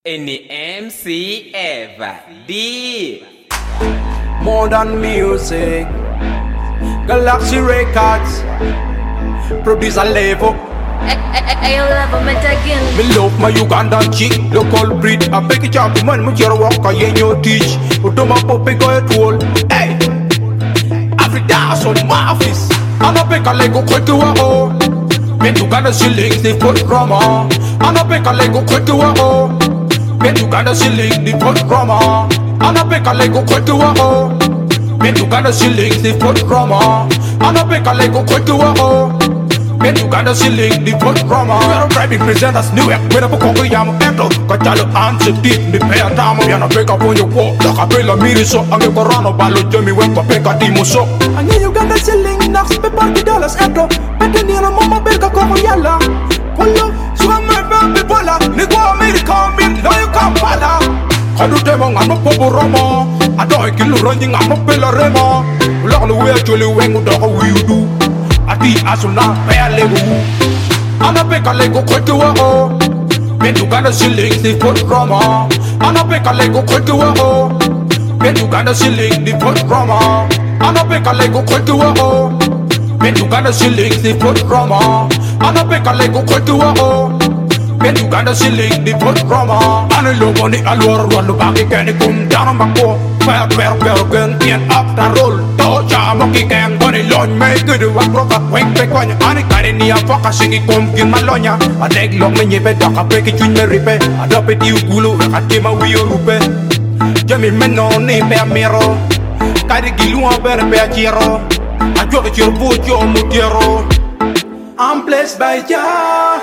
Any MC ever did. Modern music, Galaxy Records, producer level. I love him again. Me love my Ugandan chick, local breed. I beg you to man, much your walk, I ain't your teach. Utoma pope go at wall. Hey, every dance on my office. I'm a big Lego quick to a hole. Men Uganda shillings, they put drama. I'm a big Lego quick to a hole. Men Uganda shillings, they put drama. I'm a big Lego quick to a hole. Men Uganda shillings, they put drama. I'm a big Lego quick to a hole. Men Uganda shilling the put drama. We are driving presenters new app. When I book over yam endo, Kachalo answer deep. The pay a time of yana break up on your wall. The capella miri so and the corona balo Jimmy when Papeka Dimo so. And then Uganda shilling knocks paper $40 endo. But then you know mama beka como yalla. Polo, so I'm my baby bola. Nigo America mean no you can't pala. Kadu temong I'm a popo roma. I don't kill running I'm a pella rema. Long the way actually when you do. Ati asuna paya lego. Ana peka lego kote wa o. Men Uganda shilling the put drama. Ana peka lego kote wa o. Men Uganda shilling the put drama. Ana peka lego kote wa o. Men Uganda shilling the put drama. Ana peka lego kote wa o. Men Uganda shilling the put drama. Ana logo ni alwar wanu baki kani kum down on bako. Fire gun and after roll. Doja monkey gang bunny lawn make good one proper wing back on your honey carry ni a fucker singing come give my lonya. A leg long me nyepe doka break it in me ripe. A drop it you gulu a tema we rupe. Jami meno ni pe amiro. Kari gilu a bere pe achiro. A joke it your boot your mutiero. I'm blessed by ya.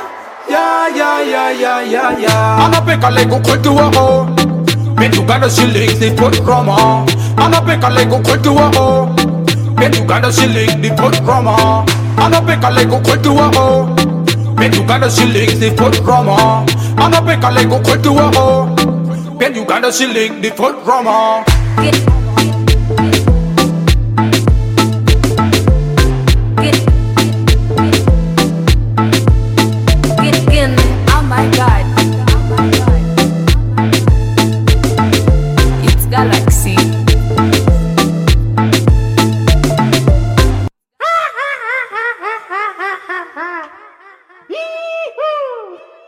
Ya. I'm a peka lego quick to a ho. Men Uganda shilling they put drama. I'm a peka lego quick to a ho. Men Uganda shilling they put drama. I'm a peka lego quick to a ho. Men Uganda shilling they put drama. I'm a peka lego quick to a ho. Men Uganda shilling they put drama. Oh my God. It's Galaxy.